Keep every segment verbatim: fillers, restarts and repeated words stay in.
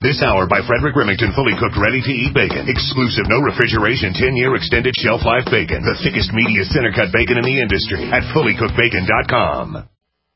This hour by Frederick Remington, fully cooked, ready-to-eat bacon. Exclusive, no refrigeration, ten-year extended shelf life bacon. The thickest, meatiest, center-cut bacon in the industry at fully cooked bacon dot com.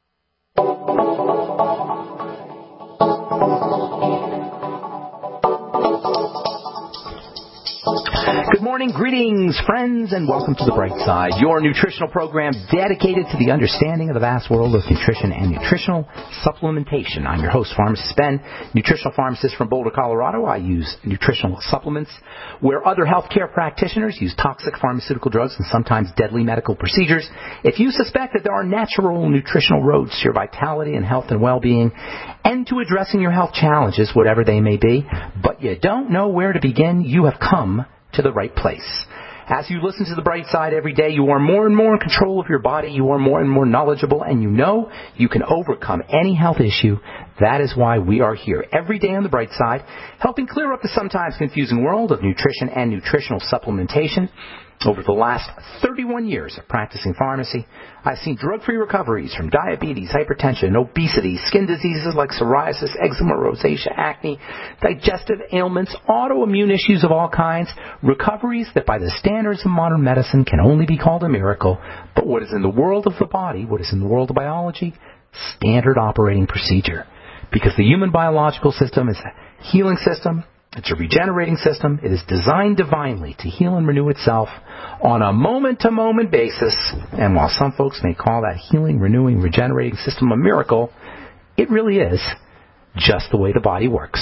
Good morning, greetings, friends, and welcome to The Bright Side, your nutritional program dedicated to the understanding of the vast world of nutrition and nutritional supplementation. I'm your host, Pharmacist Ben, nutritional pharmacist from Boulder, Colorado. I use nutritional supplements where other healthcare practitioners use toxic pharmaceutical drugs and sometimes deadly medical procedures. If you suspect that there are natural nutritional roads to your vitality and health and well-being and to addressing your health challenges, whatever they may be, but you don't know where to begin, you have come to the right place. As you listen to The Bright Side every day, you are more and more in control of your body, you are more and more knowledgeable, and you know you can overcome any health issue. That is why we are here every day on The Bright Side, helping clear up the sometimes confusing world of nutrition and nutritional supplementation. Over the last thirty-one years of practicing pharmacy, I've seen drug-free recoveries from diabetes, hypertension, obesity, skin diseases like psoriasis, eczema, rosacea, acne, digestive ailments, autoimmune issues of all kinds, recoveries that by the standards of modern medicine can only be called a miracle. But what is in the world of the body, what is in the world of biology, standard operating procedure. Because the human biological system is a healing system. It's a regenerating system. It is designed divinely to heal and renew itself on a moment-to-moment basis. And while some folks may call that healing, renewing, regenerating system a miracle, it really is just the way the body works.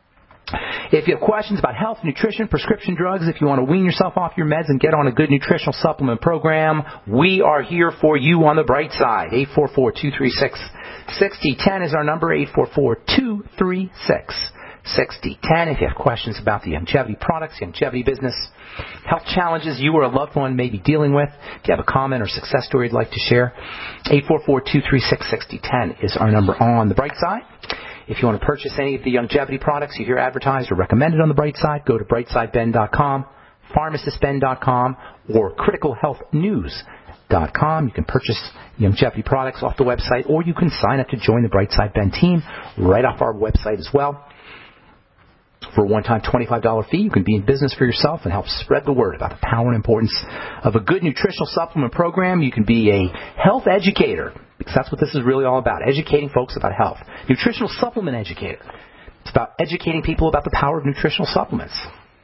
If you have questions about health, nutrition, prescription drugs, if you want to wean yourself off your meds and get on a good nutritional supplement program, we are here for you on The Bright Side. eight four four, two three six, six zero one zero is our number, eight four four, two three six, six zero one zero. If you have questions about the Youngevity products, Youngevity business, health challenges you or a loved one may be dealing with, if you have a comment or success story you'd like to share, eight four four, two three six, six zero one zero is our number on The Bright Side. If you want to purchase any of the Youngevity products you hear advertised or recommended on The Bright Side, go to bright side ben dot com, pharmacist ben dot com, or critical health news dot com. You can purchase Youngevity products off the website, or you can sign up to join the Bright Side Ben team right off our website as well. For a one-time twenty-five dollars fee, you can be in business for yourself and help spread the word about the power and importance of a good nutritional supplement program. You can be a health educator, because that's what this is really all about, educating folks about health. Nutritional supplement educator. It's about educating people about the power of nutritional supplements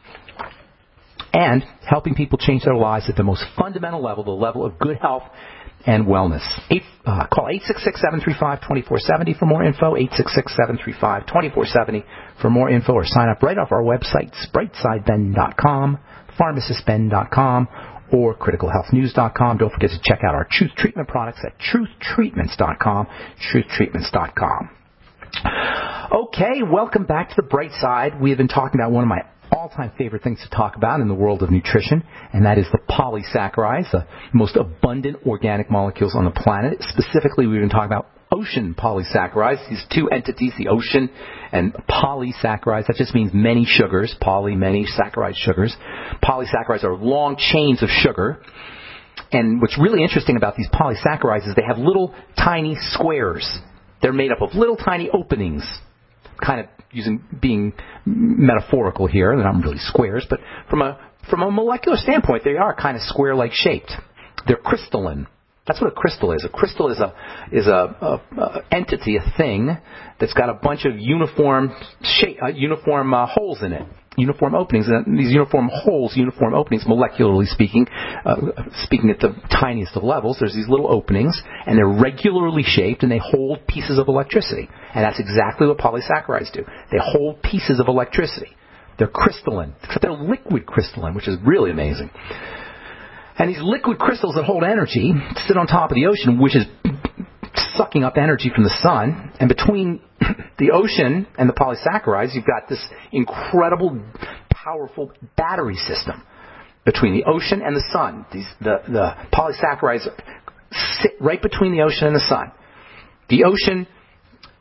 and helping people change their lives at the most fundamental level, the level of good health and wellness. Eight, uh, call eight six six, seven three five, two four seven zero for more info, eight six six, seven three five, two four seven zero for more info, or sign up right off our website, bright side ben dot com, pharmacist ben dot com, or critical health news dot com. Don't forget to check out our Truth Treatment products at truth treatments dot com, truth treatments dot com. Okay, welcome back to The Bright Side. We have been talking about one of my all-time favorite things to talk about in the world of nutrition, and that is the polysaccharides, the most abundant organic molecules on the planet. Specifically, we've been talking about ocean polysaccharides, these two entities, the ocean and polysaccharides. That just means many sugars, poly, many, saccharide sugars. Polysaccharides are long chains of sugar. And what's really interesting about these polysaccharides is they have little tiny squares. They're made up of little tiny openings, kind of using being metaphorical here. They're not really squares, but from a from a molecular standpoint, they are kind of square-like shaped. They're crystalline. That's what a crystal is. A crystal is a is a, a, a entity, a thing that's got a bunch of uniform shape, uh, uniform uh, holes in it, uniform openings. And these uniform holes, uniform openings, molecularly speaking, uh, speaking at the tiniest of levels, there's these little openings, and they're regularly shaped, and they hold pieces of electricity. And that's exactly what polysaccharides do. They hold pieces of electricity. They're crystalline, except they're liquid crystalline, which is really amazing. And these liquid crystals that hold energy sit on top of the ocean, which is sucking up energy from the sun. And between the ocean and the polysaccharides, you've got this incredible, powerful battery system between the ocean and the sun. These, the, the polysaccharides sit right between the ocean and the sun. The ocean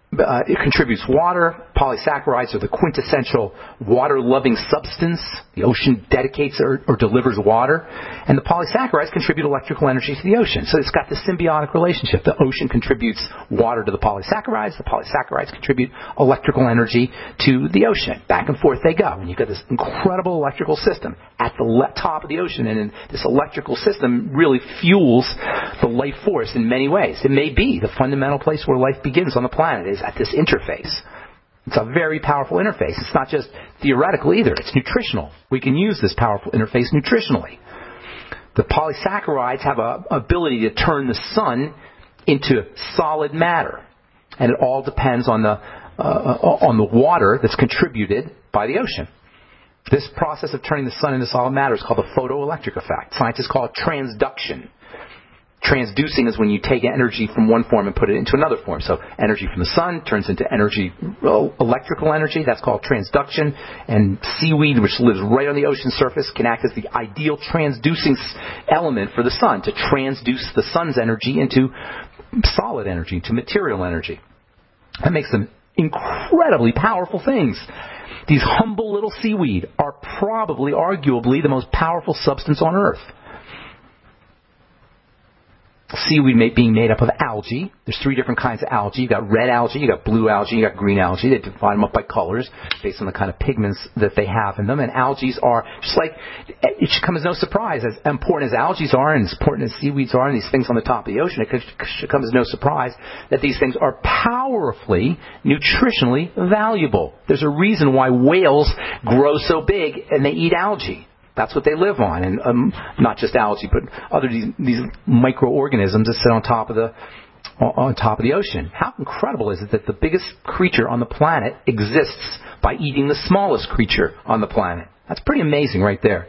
Uh, it contributes water. Polysaccharides are the quintessential water-loving substance. The ocean dedicates or, or delivers water. And the polysaccharides contribute electrical energy to the ocean. So it's got this symbiotic relationship. The ocean contributes water to the polysaccharides. The polysaccharides contribute electrical energy to the ocean. Back and forth they go. And you've got this incredible electrical system at the le- top of the ocean. And this electrical system really fuels the life force in many ways. It may be the fundamental place where life begins on the planet is at this interface. It's a very powerful interface. It's not just theoretical either. It's nutritional. We can use this powerful interface nutritionally. The polysaccharides have an ability to turn the sun into solid matter. And it all depends on the, uh, on the water that's contributed by the ocean. This process of turning the sun into solid matter is called the photoelectric effect. Scientists call it transduction. Transducing is when you take energy from one form and put it into another form. So energy from the sun turns into energy, electrical energy. That's called transduction. And seaweed, which lives right on the ocean surface, can act as the ideal transducing element for the sun to transduce the sun's energy into solid energy, into material energy. That makes them incredibly powerful things. These humble little seaweed are probably, arguably, the most powerful substance on Earth. Seaweed being made up of algae. There's three different kinds of algae. You've got red algae, you've got blue algae, you've got green algae. They divide them up by colors based on the kind of pigments that they have in them. And algae are, just like, it should come as no surprise, as important as algae are and as important as seaweeds are and these things on the top of the ocean, it should come as no surprise that these things are powerfully, nutritionally valuable. There's a reason why whales grow so big and they eat algae. That's what they live on, and um, not just algae, but other these, these microorganisms that sit on top of the on top of the ocean. How incredible is it that the biggest creature on the planet exists by eating the smallest creature on the planet? That's pretty amazing, right there.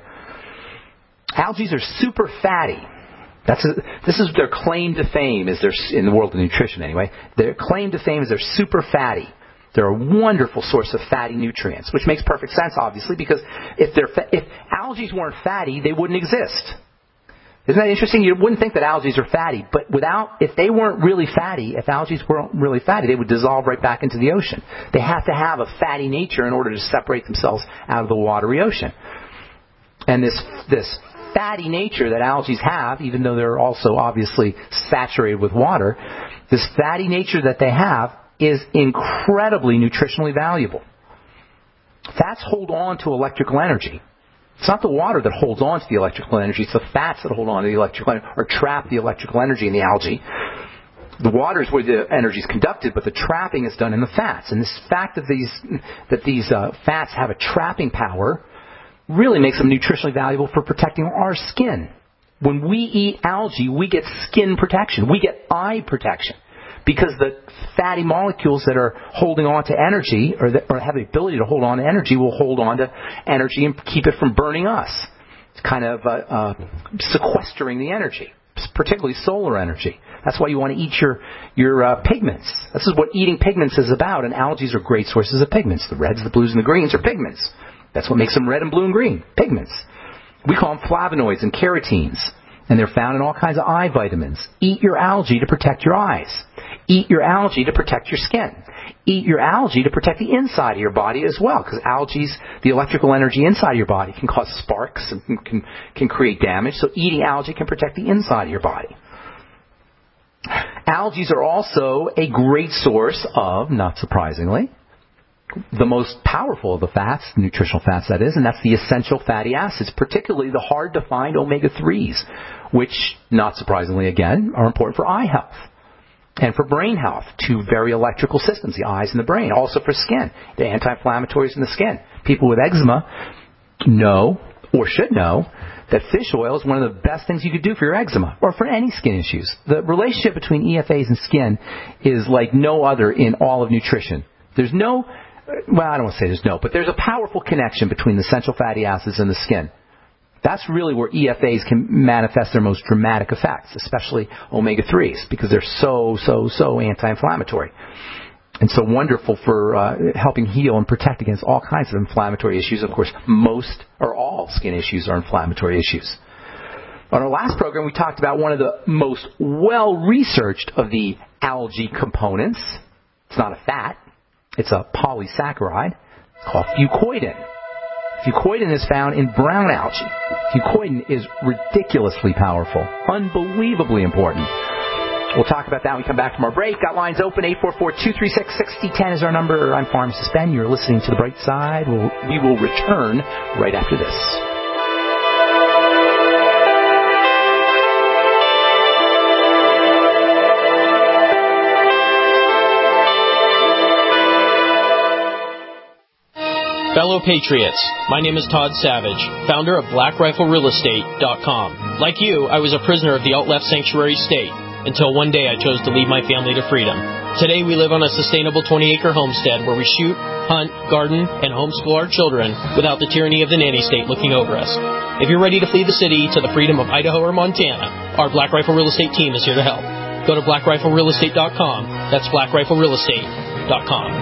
Algae are super fatty. That's a, this is their claim to fame. Is their in the world of nutrition anyway? Their claim to fame is they're super fatty. They're a wonderful source of fatty nutrients, which makes perfect sense, obviously, because if they're fa- if algae weren't fatty, they wouldn't exist. Isn't that interesting? You wouldn't think that algae are fatty, but without, if they weren't really fatty, if algae weren't really fatty, they would dissolve right back into the ocean. They have to have a fatty nature in order to separate themselves out of the watery ocean. And this this fatty nature that algae have, even though they're also obviously saturated with water, this fatty nature that they have is incredibly nutritionally valuable. Fats hold on to electrical energy. It's not the water that holds on to the electrical energy, it's the fats that hold on to the electrical energy, or trap the electrical energy in the algae. The water is where the energy is conducted, but the trapping is done in the fats. And this fact that these that these uh, fats have a trapping power really makes them nutritionally valuable for protecting our skin. When we eat algae, we get skin protection. We get eye protection. Because the fatty molecules that are holding on to energy, or, that, or have the ability to hold on to energy, will hold on to energy and keep it from burning us. It's kind of uh, uh, sequestering the energy, particularly solar energy. That's why you want to eat your your uh, pigments. This is what eating pigments is about, and algae are great sources of pigments. The reds, the blues, and the greens are pigments. That's what makes them red and blue and green, pigments. We call them flavonoids and carotenes, and they're found in all kinds of eye vitamins. Eat your algae to protect your eyes. Eat your algae to protect your skin. Eat your algae to protect the inside of your body as well, because algae, the electrical energy inside of your body, can cause sparks and can, can create damage. So eating algae can protect the inside of your body. Algae are also a great source of, not surprisingly, the most powerful of the fats, the nutritional fats that is, and that's the essential fatty acids, particularly the hard-to-find omega threes, which, not surprisingly again, are important for eye health. And for brain health, two very electrical systems, the eyes and the brain. Also for skin, the anti-inflammatories in the skin. People with eczema know, or should know, that fish oil is one of the best things you could do for your eczema, or for any skin issues. The relationship between E F As and skin is like no other in all of nutrition. There's no, well, I don't want to say there's no, but there's a powerful connection between the essential fatty acids and the skin. That's really where E F As can manifest their most dramatic effects, especially omega threes, because they're so, so, so anti-inflammatory. And so wonderful for uh, helping heal and protect against all kinds of inflammatory issues. Of course, most or all skin issues are inflammatory issues. On our last program, we talked about one of the most well-researched of the algae components, It's not a fat. It's a polysaccharide called fucoidan. Fucoidan is found in brown algae. Fucoidan is ridiculously powerful, unbelievably important. We'll talk about that when we come back from our break. Got lines open, eight four four, two three six, six zero one zero is our number. I'm Pharmacist Ben. You're listening to The Bright Side. We'll, we will return right after this. Fellow Patriots, my name is Todd Savage, founder of Black Rifle Real Estate dot com. Like you, I was a prisoner of the alt-left sanctuary state until one day I chose to lead my family to freedom. Today we live on a sustainable twenty-acre homestead where we shoot, hunt, garden, and homeschool our children without the tyranny of the nanny state looking over us. If you're ready to flee the city to the freedom of Idaho or Montana, our Black Rifle Real Estate team is here to help. Go to Black Rifle Real Estate dot com. That's Black Rifle Real Estate dot com.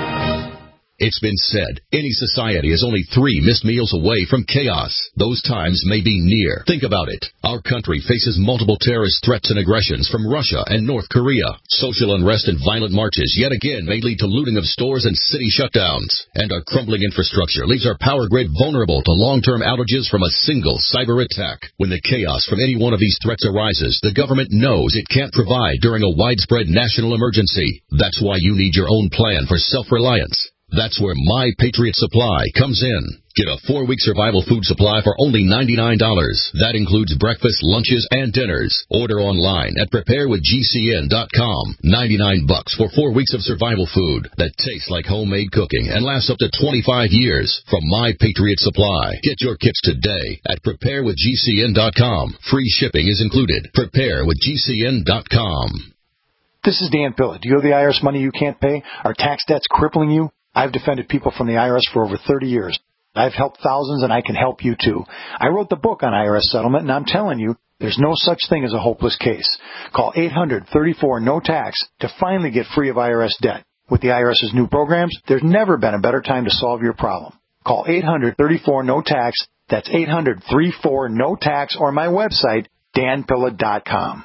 It's been said, any society is only three missed meals away from chaos. Those times may be near. Think about it. Our country faces multiple terrorist threats and aggressions from Russia and North Korea. Social unrest and violent marches yet again may lead to looting of stores and city shutdowns. And our crumbling infrastructure leaves our power grid vulnerable to long-term outages from a single cyber attack. When the chaos from any one of these threats arises, the government knows it can't provide during a widespread national emergency. That's why you need your own plan for self-reliance. That's where My Patriot Supply comes in. Get a four-week survival food supply for only ninety-nine dollars. That includes breakfast, lunches, and dinners. Order online at prepare with G C N dot com. ninety-nine bucks for four weeks of survival food that tastes like homemade cooking and lasts up to twenty-five years from My Patriot Supply. Get your kits today at prepare with G C N dot com. Free shipping is included. prepare with G C N dot com. This is Dan Pilla. Do you owe the I R S money you can't pay? Are tax debts crippling you? I've defended people from the I R S for over thirty years. I've helped thousands, and I can help you, too. I wrote the book on I R S settlement, and I'm telling you, there's no such thing as a hopeless case. Call eight hundred, thirty-four, no tax to finally get free of I R S debt. With the IRS's new programs, there's never been a better time to solve your problem. Call eight hundred, thirty-four, no tax. That's eight hundred, thirty-four, no tax, or my website, dan pilla dot com.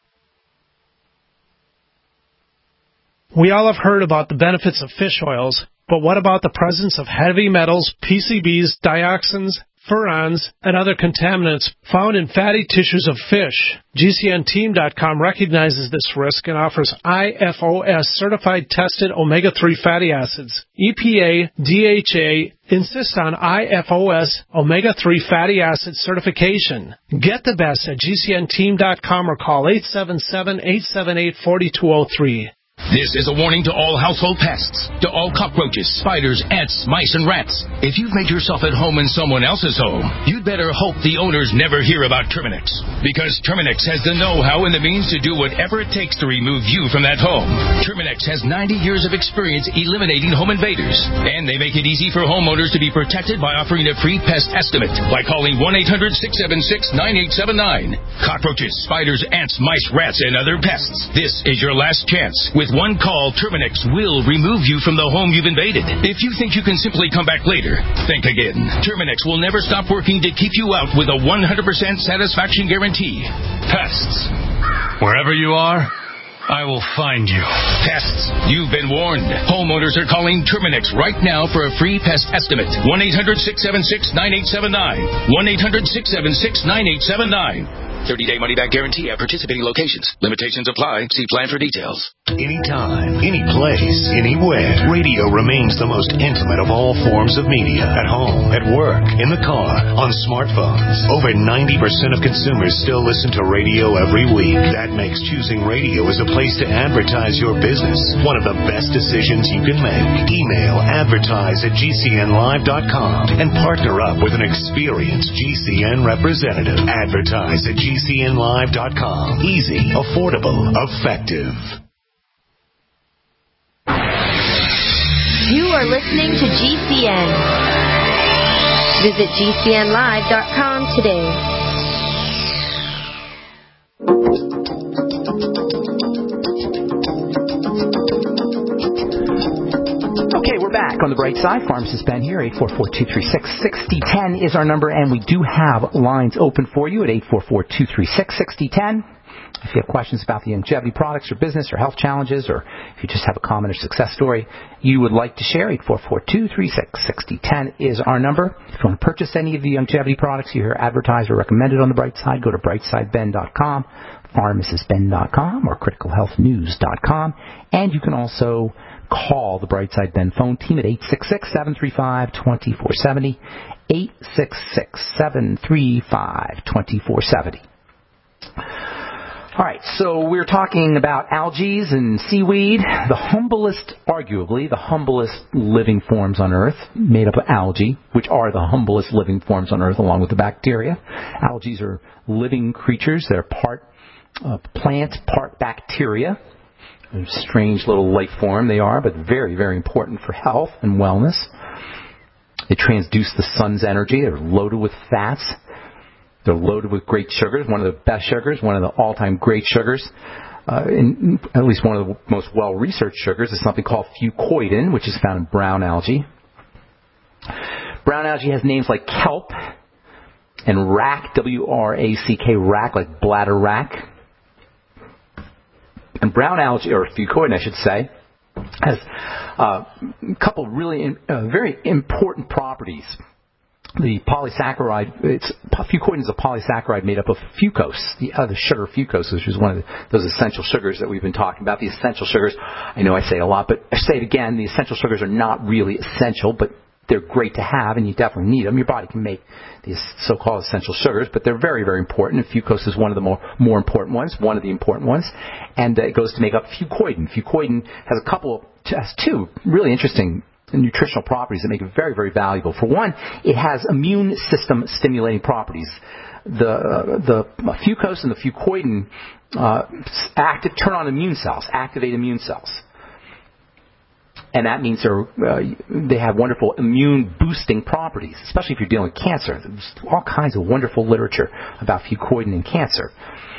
We all have heard about the benefits of fish oils, but what about the presence of heavy metals, P C Bs, dioxins, furans, and other contaminants found in fatty tissues of fish? G C N team dot com recognizes this risk and offers I F O S-certified tested omega three fatty acids. E P A, D H A insist on I F O S omega three fatty acid certification. Get the best at G C N team dot com or call eight seven seven, eight seven eight, four two zero three. This is a warning to all household pests, to all cockroaches, spiders, ants, mice, and rats. If you've made yourself at home in someone else's home, you'd better hope the owners never hear about Terminix. Because Terminix has the know-how and the means to do whatever it takes to remove you from that home. Terminix has ninety years of experience eliminating home invaders. And they make it easy for homeowners to be protected by offering a free pest estimate by calling one eight hundred, six seven six, nine eight seven nine. Cockroaches, spiders, ants, mice, rats, and other pests. This is your last chance. With one call, Terminix will remove you from the home you've invaded. If you think you can simply come back later, think again. Terminix will never stop working to keep you out with a one hundred percent satisfaction guarantee. Pests. Wherever you are, I will find you. Pests. You've been warned. Homeowners are calling Terminix right now for a free pest estimate. one eight hundred, six seven six, nine eight seven nine. one eight hundred, six seven six, nine eight seven nine. thirty-day money-back guarantee at participating locations. Limitations apply. See plan for details. Anytime, any place, anywhere. Radio remains the most intimate of all forms of media. At home, at work, in the car, on smartphones. Over ninety percent of consumers still listen to radio every week. That makes choosing radio as a place to advertise your business one of the best decisions you can make. Email advertise at G C N live dot com and partner up with an experienced G C N representative. Advertise at G C N live dot com. Easy, affordable, effective. You are listening to G C N. Visit G C N live dot com today. Okay, we're back on the bright side. Pharmacist Ben here. eight four four, two three six, six zero one zero is our number, and we do have lines open for you at eight four four, two three six, six zero one zero. If you have questions about the longevity products or business or health challenges, or if you just have a comment or success story you would like to share, eight four four, two three six, six zero one zero is our number. If you want to purchase any of the longevity products you hear advertised or recommended on the Bright Side, go to bright side ben dot com, pharmacist ben dot com, or critical health news dot com. And you can also call the Brightside Ben phone team at eight six six, seven three five, two four seven zero, eight six six, seven three five, two four seven zero. All right, so we're talking about algae and seaweed, the humblest, arguably, the humblest living forms on Earth, made up of algae, which are the humblest living forms on Earth along with the bacteria. Algae are living creatures. They're part uh, plant, part bacteria. A strange little life form they are, but very, very important for health and wellness. They transduce the sun's energy. They're loaded with fats. They're loaded with great sugars, one of the best sugars, one of the all-time great sugars. Uh, in, at least one of the most well-researched sugars is something called fucoidan, which is found in brown algae. Brown algae has names like kelp and rack, W R A C K, rack, like bladder rack. And brown algae, or fucoidan, I should say, has uh, a couple of really in, uh, very important properties. The polysaccharide, it's, fucoidan is a polysaccharide made up of fucose, the other sugar fucose, which is one of the, those essential sugars that we've been talking about. The essential sugars, I know I say it a lot, but I say it again, the essential sugars are not really essential, but they're great to have, and you definitely need them. Your body can make these so-called essential sugars, but they're very, very important, and fucose is one of the more, more important ones, one of the important ones, and uh, it goes to make up fucoidan. Fucoidan has a couple, has two really interesting nutritional properties that make it very, very valuable. For one, it has immune system stimulating properties. The uh, the fucose and the fucoidan uh, active, turn on immune cells, activate immune cells. And that means they're, uh, they have wonderful immune boosting properties, especially if you're dealing with cancer. There's all kinds of wonderful literature about fucoidan and cancer.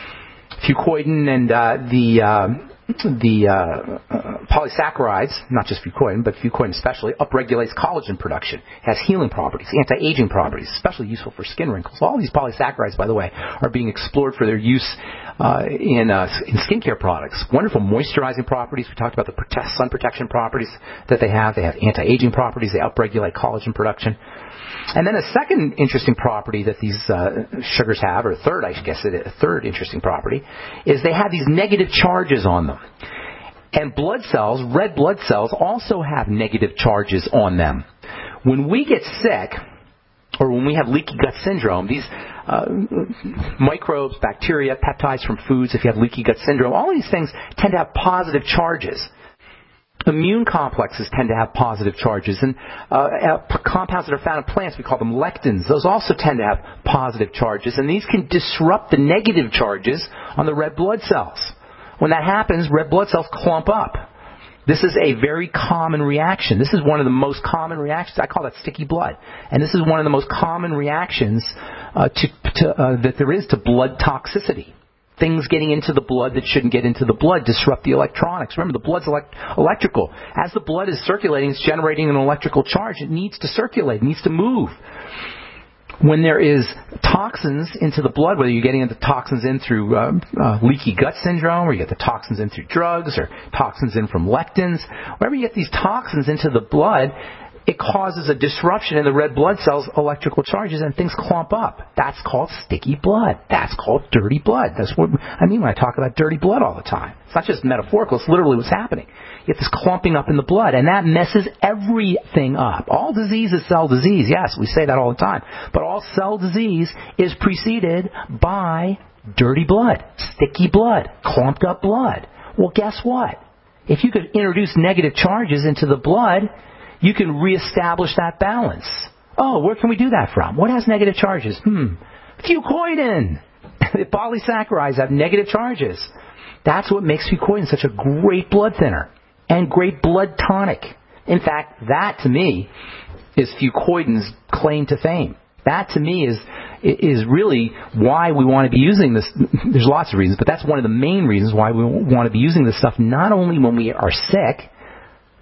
Fucoidan and uh, the uh, the uh, uh, polysaccharides, not just fucoidan, but fucoidan especially, upregulates collagen production, has healing properties, anti-aging properties, especially useful for skin wrinkles. All these polysaccharides, by the way, are being explored for their use uh, in, uh, in skincare products. Wonderful moisturizing properties. We talked about the protect, sun protection properties that they have. They have anti-aging properties. They upregulate collagen production. And then a second interesting property that these uh, sugars have, or a third, I guess, a third interesting property, is they have these negative charges on them. And blood cells, red blood cells, also have negative charges on them. When we get sick, or when we have leaky gut syndrome, these uh, microbes, bacteria, peptides from foods, if you have leaky gut syndrome, all these things tend to have positive charges. Immune complexes tend to have positive charges, and uh, compounds that are found in plants, we call them lectins. Those also tend to have positive charges, and these can disrupt the negative charges on the red blood cells. When that happens, red blood cells clump up. This is a very common reaction. This is one of the most common reactions. I call that sticky blood. And this is one of the most common reactions uh, to, to, uh, that there is to blood toxicity. Things getting into the blood that shouldn't get into the blood disrupt the electronics. Remember, the blood's elect- electrical. As the blood is circulating, it's generating an electrical charge. It needs to circulate. It needs to move. When there is toxins into the blood, whether you're getting the toxins in through uh, uh, leaky gut syndrome, or you get the toxins in through drugs, or toxins in from lectins, wherever you get these toxins into the blood, it causes a disruption in the red blood cells' electrical charges, and things clump up. That's called sticky blood. That's called dirty blood. That's what I mean when I talk about dirty blood all the time. It's not just metaphorical. It's literally what's happening. You get this clumping up in the blood, and that messes everything up. All disease is cell disease. Yes, we say that all the time. But all cell disease is preceded by dirty blood, sticky blood, clumped up blood. Well, guess what? If you could introduce negative charges into the blood, you can reestablish that balance. Oh, where can we do that from? What has negative charges? Hmm. Fucoidan. The polysaccharides have negative charges. That's what makes fucoidan such a great blood thinner and great blood tonic. In fact, that to me is fucoidan's claim to fame. That to me is is really why we want to be using this. There's lots of reasons, but that's one of the main reasons why we want to be using this stuff, not only when we are sick,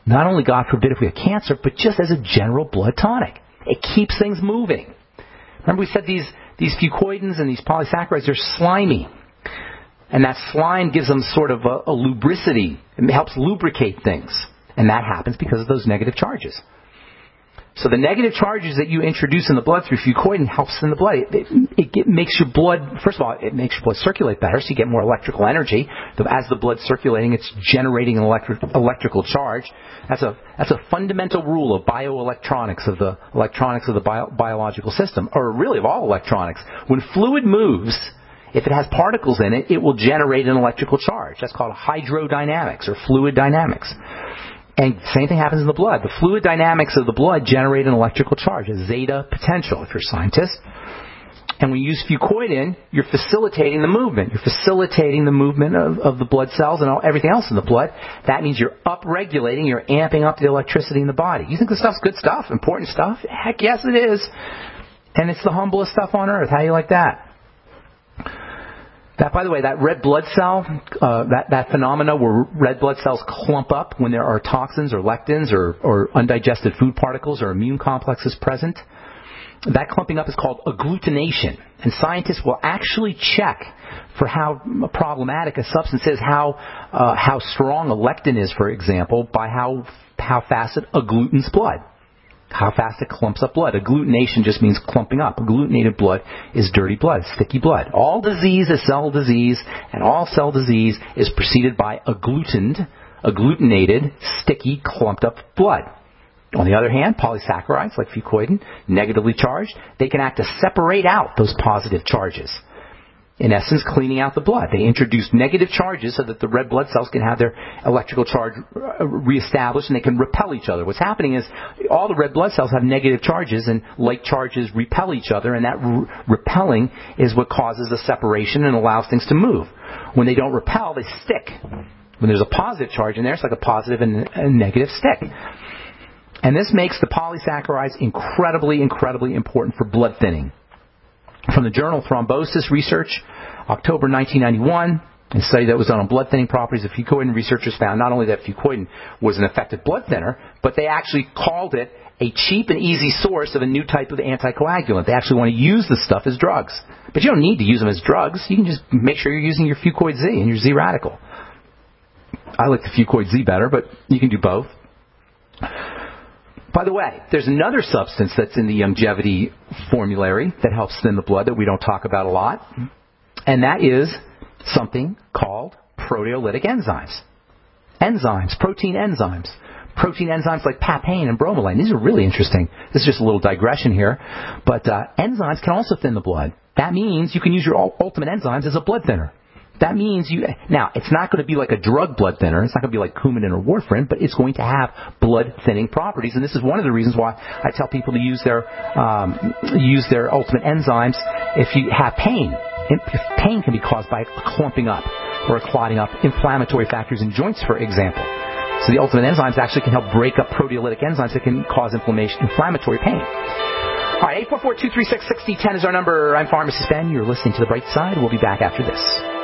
Not only, God forbid, if we have cancer, but just as a general blood tonic. It keeps things moving. Remember we said these, these fucoidins and these polysaccharides are slimy. And that slime gives them sort of a, a lubricity. It helps lubricate things. And that happens because of those negative charges. So the negative charges that you introduce in the blood through fucoidin helps in the blood. It, it, it makes your blood, first of all, it makes your blood circulate better, so you get more electrical energy. As the blood's circulating, it's generating an electric, electrical charge. That's a that's a fundamental rule of bioelectronics, of the electronics of the bio, biological system, or really of all electronics. When fluid moves, if it has particles in it, it will generate an electrical charge. That's called hydrodynamics or fluid dynamics. And the same thing happens in the blood. The fluid dynamics of the blood generate an electrical charge, a zeta potential, if you're a scientist. And when you use fucoidin, you're facilitating the movement. You're facilitating the movement of, of the blood cells and all, everything else in the blood. That means you're upregulating, you're amping up the electricity in the body. You think this stuff's good stuff, important stuff? Heck yes, it is. And it's the humblest stuff on earth. How do you like that? That, by the way, that red blood cell, uh, that, that phenomena where red blood cells clump up when there are toxins or lectins or, or undigested food particles or immune complexes present, that clumping up is called agglutination. And scientists will actually check for how problematic a substance is, how uh, how strong a lectin is, for example, by how how fast it agglutins blood. How fast it clumps up blood. Agglutination just means clumping up. Agglutinated blood is dirty blood, sticky blood. All disease is cell disease, and all cell disease is preceded by agglutined, agglutinated, sticky, clumped up blood. On the other hand, polysaccharides like fucoidin, negatively charged, they can act to separate out those positive charges. In essence, cleaning out the blood. They introduce negative charges so that the red blood cells can have their electrical charge reestablished and they can repel each other. What's happening is all the red blood cells have negative charges and like charges repel each other, and that re- repelling is what causes the separation and allows things to move. When they don't repel, they stick. When there's a positive charge in there, it's like a positive and a negative stick. And this makes the polysaccharides incredibly, incredibly important for blood thinning. From the journal Thrombosis Research, October nineteen ninety-one, a study that was done on blood thinning properties of fucoidin, researchers found not only that fucoidin was an effective blood thinner, but they actually called it a cheap and easy source of a new type of anticoagulant. They actually want to use the stuff as drugs. But you don't need to use them as drugs. You can just make sure you're using your Fucoid Z and your Z radical. I like the Fucoid Z better, but you can do both. By the way, there's another substance that's in the longevity formulary that helps thin the blood that we don't talk about a lot, and that is something called proteolytic enzymes. Enzymes, protein enzymes. Protein enzymes like papain and bromelain. These are really interesting. This is just a little digression here, but uh, enzymes can also thin the blood. That means you can use your ultimate enzymes as a blood thinner. That means you, now, it's not going to be like a drug blood thinner. It's not going to be like Coumadin or warfarin, but it's going to have blood thinning properties. And this is one of the reasons why I tell people to use their, um, use their ultimate enzymes if you have pain. If pain can be caused by clumping up or clotting up inflammatory factors in joints, for example. So the ultimate enzymes actually can help break up proteolytic enzymes that can cause inflammation, inflammatory pain. All right, eight four four, two three six, six zero one zero is our number. I'm Pharmacist Ben. You're listening to The Bright Side. We'll be back after this.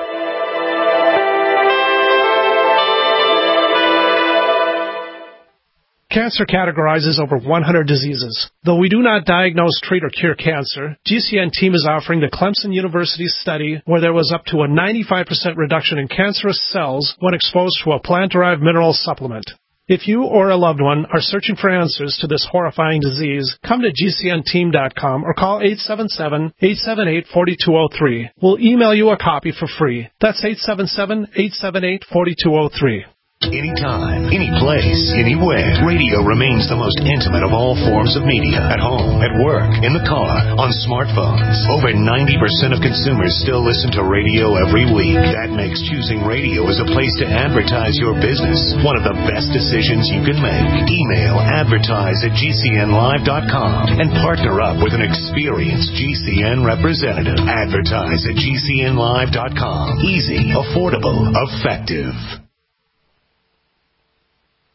Cancer categorizes over one hundred diseases. Though we do not diagnose, treat, or cure cancer, G C N team is offering the Clemson University study where there was up to a ninety-five percent reduction in cancerous cells when exposed to a plant-derived mineral supplement. If you or a loved one are searching for answers to this horrifying disease, come to G C N team dot com or call eight seven seven, eight seven eight, four two zero three. We'll email you a copy for free. That's eight seven seven, eight seven eight, four two zero three. Anytime, any place, anywhere. Radio remains the most intimate of all forms of media. At home, at work, in the car, on smartphones. Over ninety percent of consumers still listen to radio every week. That makes choosing radio as a place to advertise your business one of the best decisions you can make. Email advertise at G C N live dot com and partner up with an experienced G C N representative. Advertise at G C N live dot com. Easy, affordable, effective.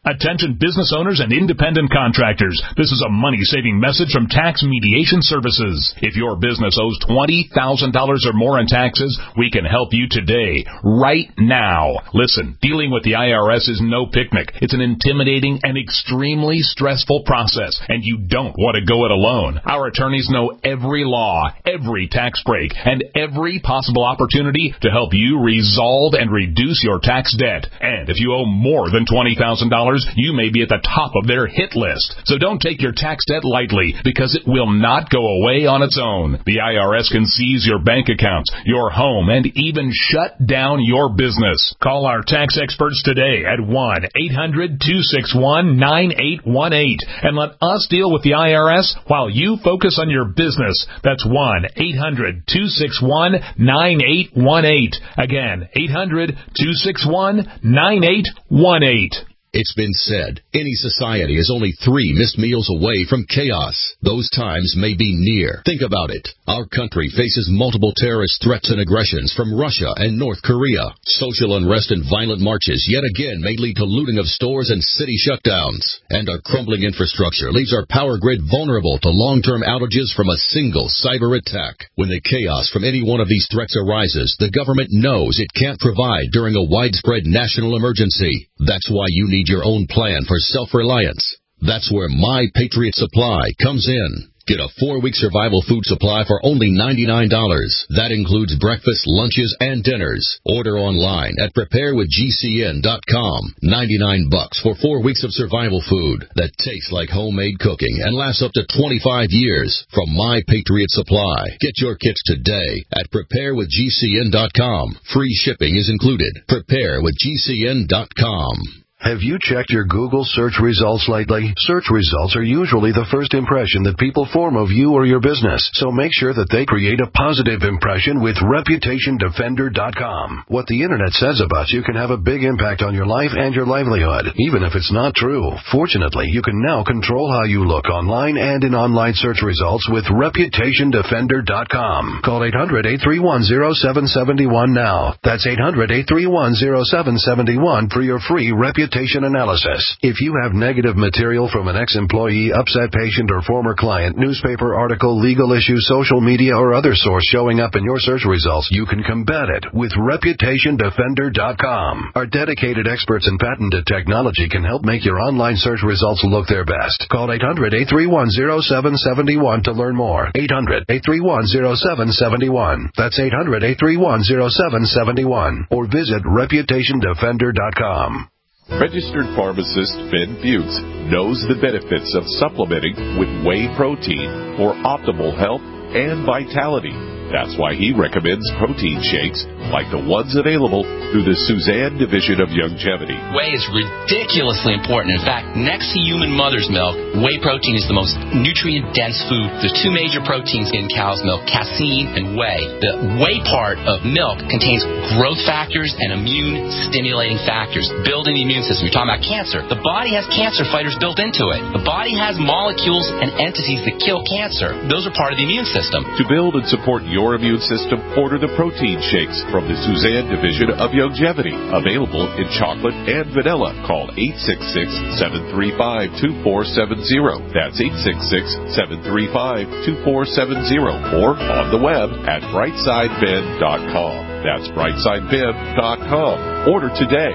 Attention business owners and independent contractors. This is a money-saving message from Tax Mediation Services. If your business owes twenty thousand dollars or more in taxes, we can help you today, right now. Listen, dealing with the I R S is no picnic. It's an intimidating and extremely stressful process, and you don't want to go it alone. Our attorneys know every law, every tax break, and every possible opportunity to help you resolve and reduce your tax debt. And if you owe more than twenty thousand dollars, you may be at the top of their hit list. So don't take your tax debt lightly, because it will not go away on its own. The I R S can seize your bank accounts, your home, and even shut down your business. Call our tax experts today at one eight hundred two six one nine eight one eight and let us deal with the I R S while you focus on your business. That's one eight hundred two six one nine eight one eight. Again, eight hundred two six one nine eight one eight. It's been said, any society is only three missed meals away from chaos. Those times may be near. Think about it. Our country faces multiple terrorist threats and aggressions from Russia and North Korea. Social unrest and violent marches yet again may lead to looting of stores and city shutdowns. And our crumbling infrastructure leaves our power grid vulnerable to long-term outages from a single cyber attack. When the chaos from any one of these threats arises, the government knows it can't provide during a widespread national emergency. That's why you need your own plan for self-reliance. That's where My Patriot Supply comes in. Get a four-week survival food supply for only ninety-nine dollars. That includes breakfast, lunches, and dinners. Order online at prepare with G C N dot com. ninety-nine bucks for four weeks of survival food that tastes like homemade cooking and lasts up to twenty-five years from My Patriot Supply. Get your kits today at prepare with G C N dot com. Free shipping is included. prepare with G C N dot com. Have you checked your Google search results lately? Search results are usually the first impression that people form of you or your business, so make sure that they create a positive impression with reputation defender dot com. What the internet says about you can have a big impact on your life and your livelihood, even if it's not true. Fortunately, you can now control how you look online and in online search results with reputation defender dot com. Call eight hundred eight three one zero seven seven one now. That's eight hundred eight three one zero seven seven one for your free reputation analysis. If you have negative material from an ex-employee, upset patient, or former client, newspaper article, legal issue, social media, or other source showing up in your search results, you can combat it with reputation defender dot com. Our dedicated experts in patented technology can help make your online search results look their best. Call eight hundred eight three one zero seven seven one to learn more. eight hundred eight three one zero seven seven one. That's eight hundred eight three one zero seven seven one. Or visit reputation defender dot com. Registered pharmacist Ben Bukes knows the benefits of supplementing with whey protein for optimal health and vitality. That's why he recommends protein shakes like the ones available through the Suzanne Division of Youngevity. Whey is ridiculously important. In fact, next to human mother's milk, whey protein is the most nutrient-dense food. There's two major proteins in cow's milk, casein and whey. The whey part of milk contains growth factors and immune-stimulating factors, building the immune system. You're talking about cancer. The body has cancer fighters built into it. The body has molecules and entities that kill cancer. Those are part of the immune system. To build and support your Your immune system, order the protein shakes from the Suzanne Division of Youngevity. Available in chocolate and vanilla. Call eight six six, seven three five, two four seven zero. That's eight six six, seven three five, two four seven zero. Or on the web at brightside ben dot com. That's brightside ben dot com. Order today.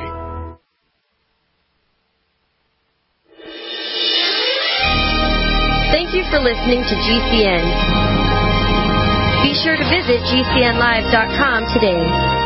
Thank you for listening to G C N. Be sure to visit G C N live dot com today.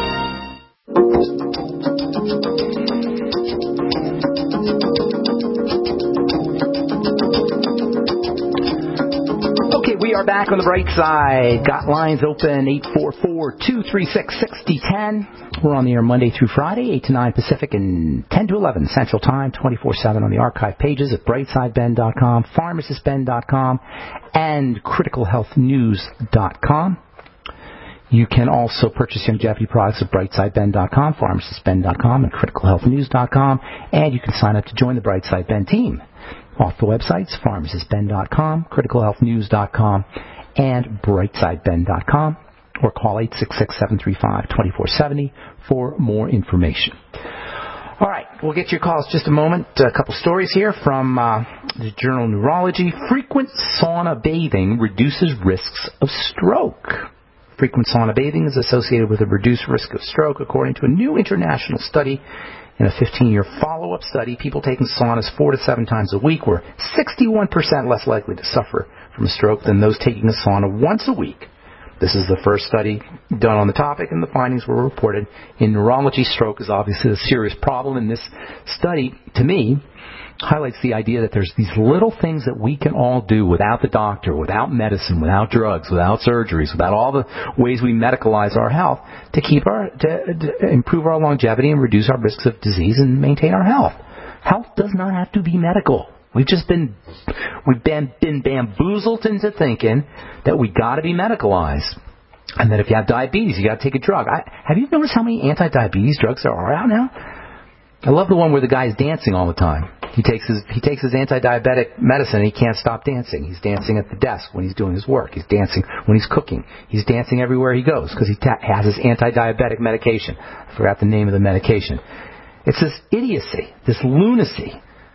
Okay, we are back on the bright side. Got lines open eight four four, two three six, six zero one zero. We're on the air Monday through Friday, eight to nine Pacific and ten to eleven Central Time, twenty-four seven on the archive pages at brightside ben dot com, pharmacist ben dot com, and critical health news dot com. You can also purchase Youngevity products at brightside ben dot com, pharmacist ben dot com, and critical health news dot com, and you can sign up to join the Brightside Ben team off the websites pharmacist ben dot com, critical health news dot com, and brightside ben dot com. Or call eight six six, seven three five, two four seven zero for more information. All right, we'll get your calls in just a moment. A couple stories here from uh, the journal Neurology. Frequent sauna bathing reduces risks of stroke. Frequent sauna bathing is associated with a reduced risk of stroke, according to a new international study. In a fifteen-year follow-up study, people taking saunas four to seven times a week were sixty-one percent less likely to suffer from a stroke than those taking a sauna once a week. This is the first study done on the topic, and the findings were reported in Neurology. Stroke is obviously a serious problem, and this study, to me, highlights the idea that there's these little things that we can all do without the doctor, without medicine, without drugs, without surgeries, without all the ways we medicalize our health to keep our, to, to improve our longevity and reduce our risks of disease and maintain our health. Health does not have to be medical. We've just been, we've been, been bamboozled into thinking that we got to be medicalized, and that if you have diabetes, you got to take a drug. I, have you noticed how many anti-diabetes drugs there are out now? I love the one where the guy's dancing all the time. He takes his he takes his anti-diabetic medicine and he can't stop dancing. He's dancing at the desk when he's doing his work. He's dancing when he's cooking. He's dancing everywhere he goes because he ta- has his anti-diabetic medication. I forgot the name of the medication. It's this idiocy, this lunacy,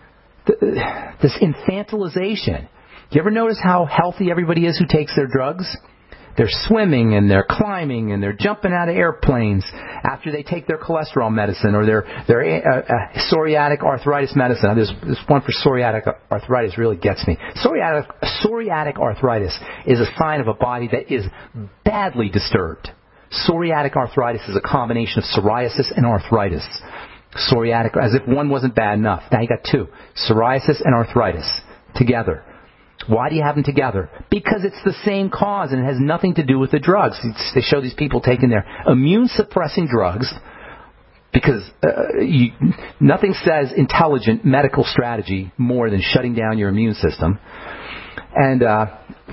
this infantilization. You ever notice how healthy everybody is who takes their drugs? They're swimming and they're climbing and they're jumping out of airplanes after they take their cholesterol medicine or their their uh, uh, psoriatic arthritis medicine. Now, there's this one for psoriatic arthritis really gets me. Psoriatic psoriatic arthritis is a sign of a body that is badly disturbed. Psoriatic arthritis is a combination of psoriasis and arthritis. Psoriatic, as if one wasn't bad enough. Now you got two: psoriasis and arthritis together. Why do you have them together? Because it's the same cause and it has nothing to do with the drugs. It's, they show these people taking their immune-suppressing drugs because uh, you, nothing says intelligent medical strategy more than shutting down your immune system. And uh,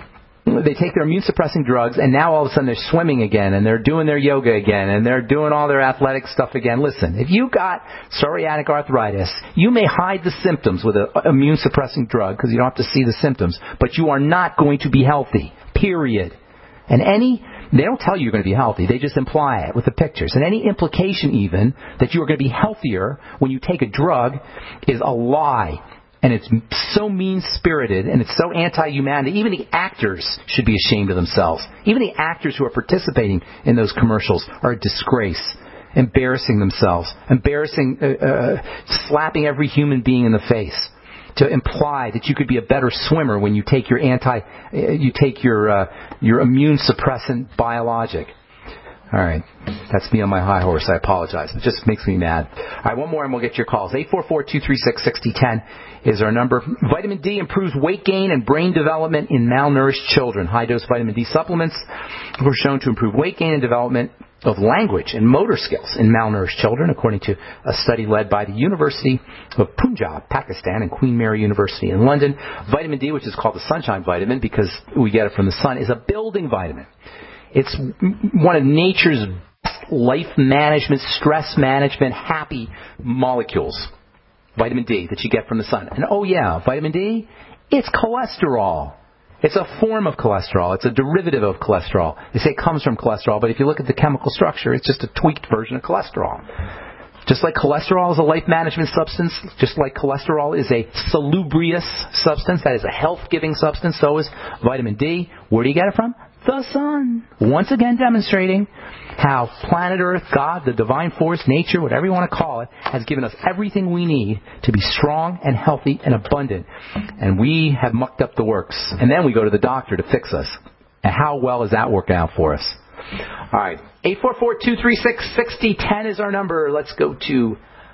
they take their immune-suppressing drugs, and now all of a sudden they're swimming again, and they're doing their yoga again, and they're doing all their athletic stuff again. Listen, if you got psoriatic arthritis, you may hide the symptoms with an immune-suppressing drug because you don't have to see the symptoms, but you are not going to be healthy, period. And any, they don't tell you you're going to be healthy, they just imply it with the pictures. And any implication even that you are going to be healthier when you take a drug is a lie. And it's so mean-spirited, and it's so anti-humanity. Even the actors should be ashamed of themselves. Even the actors who are participating in those commercials are a disgrace, embarrassing themselves, embarrassing, uh, uh, slapping every human being in the face to imply that you could be a better swimmer when you take your anti, uh, you take your uh, your immune-suppressant biologic. All right. That's me on my high horse. I apologize. It just makes me mad. All right, one more and we'll get your calls. eight four four, two three six, six zero one zero is our number. Vitamin D improves weight gain and brain development in malnourished children. High-dose vitamin D supplements were shown to improve weight gain and development of language and motor skills in malnourished children, according to a study led by the University of Punjab, Pakistan, and Queen Mary University in London. Vitamin D, which is called the sunshine vitamin because we get it from the sun, is a building vitamin. It's one of nature's life management, stress management, happy molecules, vitamin D, that you get from the sun. And oh yeah, vitamin D, it's cholesterol. It's a form of cholesterol. It's a derivative of cholesterol. They say it comes from cholesterol, but if you look at the chemical structure, it's just a tweaked version of cholesterol. Just like cholesterol is a life management substance, just like cholesterol is a salubrious substance, that is a health-giving substance, so is vitamin D. Where do you get it from? The sun. Once again demonstrating how planet Earth, God, the divine force, nature, whatever you want to call it, has given us everything we need to be strong and healthy and abundant. And we have mucked up the works. And then we go to the doctor to fix us. And how well is that working out for us? All right. eight four four, two three six, six zero one zero is our number. Let's go to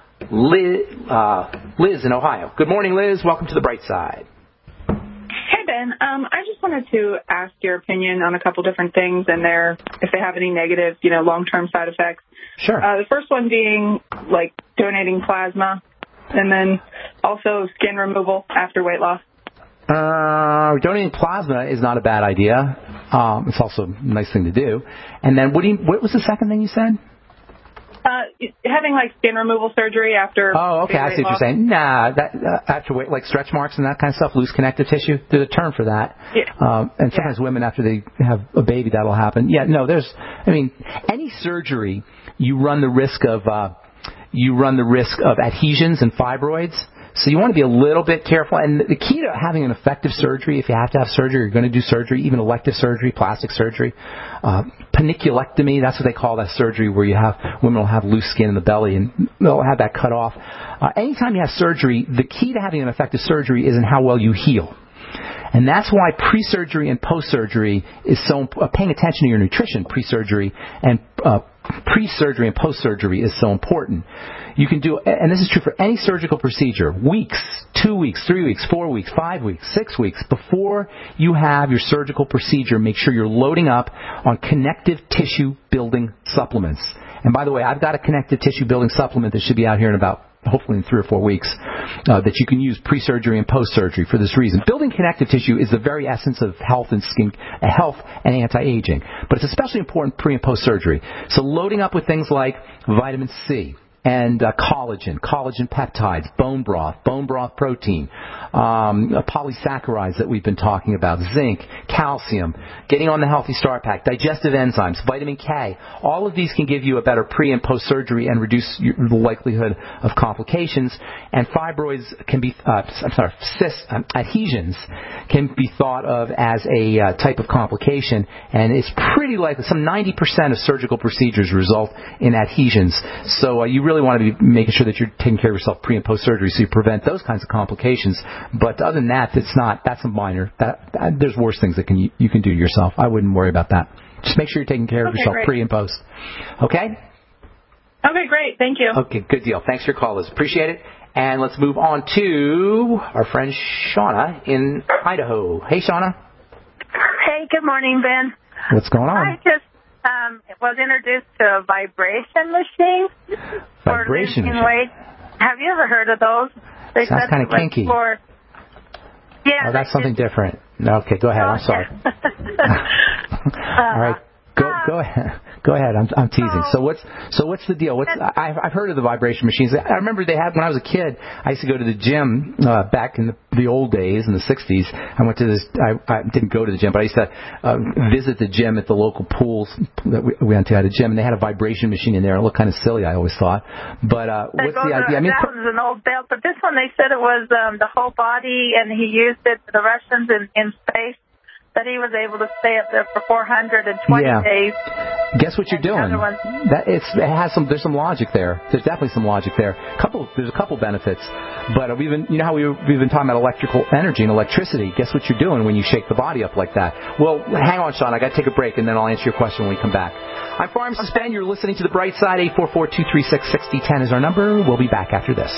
Liz, uh, Liz in Ohio. Good morning, Liz. Welcome to the Bright Side. Hey, Ben. Um, I just wanted to ask your opinion on a couple different things and their, if they have any negative, you know, long-term side effects. Sure. Uh, the first one being, like, donating plasma, and then also skin removal after weight loss. Uh, donating plasma is not a bad idea. Um, it's also a nice thing to do. And then what, do you, what was the second thing you said? Uh, having, like, skin removal surgery after... Oh, okay, I see what you're saying. Nah, that, uh, after weight, like stretch marks and that kind of stuff, loose connective tissue, there's a term for that. Yeah. Um, and sometimes yeah. women, after they have a baby, that'll happen. Yeah, no, there's, I mean, any surgery, you run the risk of, uh, you run the risk of adhesions and fibroids. So you want to be a little bit careful. And the key to having an effective surgery, if you have to have surgery, you're going to do surgery, even elective surgery, plastic surgery, uh, paniculectomy, that's what they call that surgery where you have, women will have loose skin in the belly and they'll have that cut off. Uh, anytime you have surgery, the key to having an effective surgery is in how well you heal. And that's why pre-surgery and post-surgery is so, uh, paying attention to your nutrition, pre-surgery and, uh, pre-surgery and post-surgery is so important. You can do, and this is true for any surgical procedure, weeks, two weeks, three weeks, four weeks, five weeks, six weeks, before you have your surgical procedure, make sure you're loading up on connective tissue building supplements. And by the way, I've got a connective tissue building supplement that should be out here in about, hopefully in three or four weeks, uh, that you can use pre-surgery and post-surgery for this reason. Building connective tissue is the very essence of health and skin, uh, health and anti-aging. But it's especially important pre- and post-surgery. So loading up with things like vitamin C, and uh, collagen, collagen peptides, bone broth, bone broth protein, um, polysaccharides that we've been talking about, zinc, calcium, getting on the Healthy Start Pack, digestive enzymes, vitamin K. All of these can give you a better pre- and post-surgery and reduce your, the likelihood of complications. And fibroids can be, uh, I'm sorry, cysts, um, adhesions can be thought of as a uh, type of complication, and it's pretty likely, some ninety percent of surgical procedures result in adhesions. So uh, you really want to be making sure that you're taking care of yourself pre- and post-surgery so you prevent those kinds of complications. But other than that, it's not, that's a minor. That, that, there's worse things that can you, you can do to yourself. I wouldn't worry about that. Just make sure you're taking care of okay, yourself great. pre and post. Okay? Okay, great. Thank you. Okay, good deal. Thanks for your call, Liz. Appreciate it. And let's move on to our friend Shauna in Idaho. Hey, Shauna. Hey, good morning, Ben. What's going on? I just um, was introduced to a vibration machine Vibration for losing machine. weight. Have you ever heard of those? They Sounds said kind of it was kinky. For, yeah. Oh, that's something different. Okay, go ahead. I'm sorry. All right, go go ahead. Go ahead. I'm I'm teasing. So what's so what's the deal? What's I've I've heard of the vibration machines. I remember they had when I was a kid. I used to go to the gym uh, back in the, the old days in the sixties. I went to this. I, I didn't go to the gym, but I used to uh, visit the gym at the local pools that we, we went to at a gym, and they had a vibration machine in there. It looked kind of silly, I always thought. But uh, what's the idea? I mean, that was an old belt, but this one they said it was um, the whole body, and he used it for the Russians in, in space. That he was able to stay up there for four hundred twenty yeah. days. Guess what you're doing? That it's it has some there's some logic there. There's definitely some logic there. Couple there's a couple benefits, but we've been you know how we we've been talking about electrical energy and electricity. Guess what you're doing when you shake the body up like that? Well, hang on, Sean. I got to take a break and then I'll answer your question when we come back. I'm Pharmacist Ben. You're listening to The Bright Side. eight four four, two three six, six zero one zero is our number. We'll be back after this.